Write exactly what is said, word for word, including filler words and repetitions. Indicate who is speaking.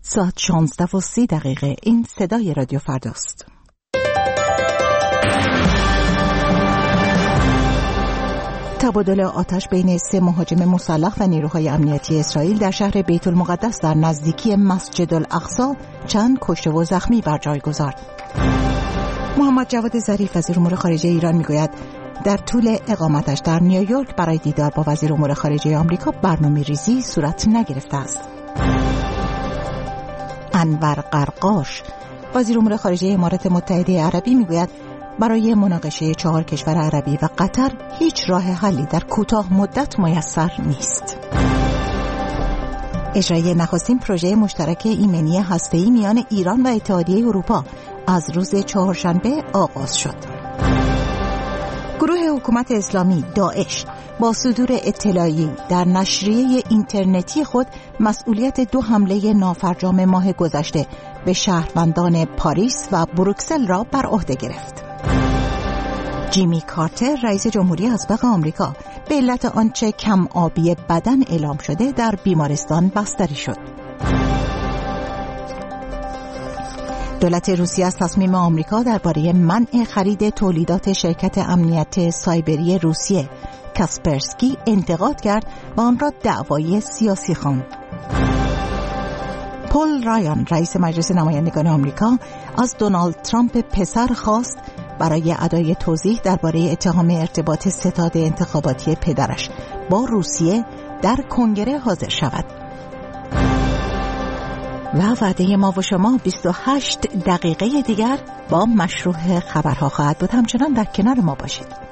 Speaker 1: ساعت شانزده و سی دقیقه. این صدای رادیو فرداست. تبادل آتش بین سه مهاجم مسلح و نیروهای امنیتی اسرائیل در شهر بیت المقدس در نزدیکی مسجد الاقصی چند کشته و زخمی بر جای گذارد. محمد جواد ظریف وزیر امور خارجه ایران میگوید در طول اقامتش در نیویورک برای دیدار با وزیر امور خارجه آمریکا برنامه‌ریزی صورت نگرفته است. انور قرقاش وزیر امور خارجه امارات متحده عربی میگوید برای مناقشه چهار کشور عربی و قطر هیچ راه حلی در کوتاه مدت میسر نیست. اجرای نخستین پروژه مشترک ایمنی هسته‌ای میان ایران و اتحادیه اروپا از روز چهارشنبه آغاز شد. گروه حکومت اسلامی داعش با صدور اطلاعی در نشریه اینترنتی خود مسئولیت دو حمله نافرجام ماه گذشته به شهروندان پاریس و بروکسل را بر عهده گرفت. جیمی کارتر رئیس جمهوری اسبق آمریکا به علت آنچه کم آبی بدن اعلام شده در بیمارستان بستری شد. دولت روسیه از تصمیم آمریکا درباره منع خرید تولیدات شرکت امنیت سایبری روسیه کاسپرسکی انتقاد کرد و آن را دعوای سیاسی خواند. پل رایان رئیس مجلس نمایندگان آمریکا از دونالد ترامپ پسر خواست برای ادای توضیح درباره اتهام ارتباط ستاد انتخاباتی پدرش با روسیه در کنگره حاضر شود. و وعده ما و شما بیست و هشت دقیقه دیگر با مشروع خبرها خواهد بود. همچنان در کنار ما باشید.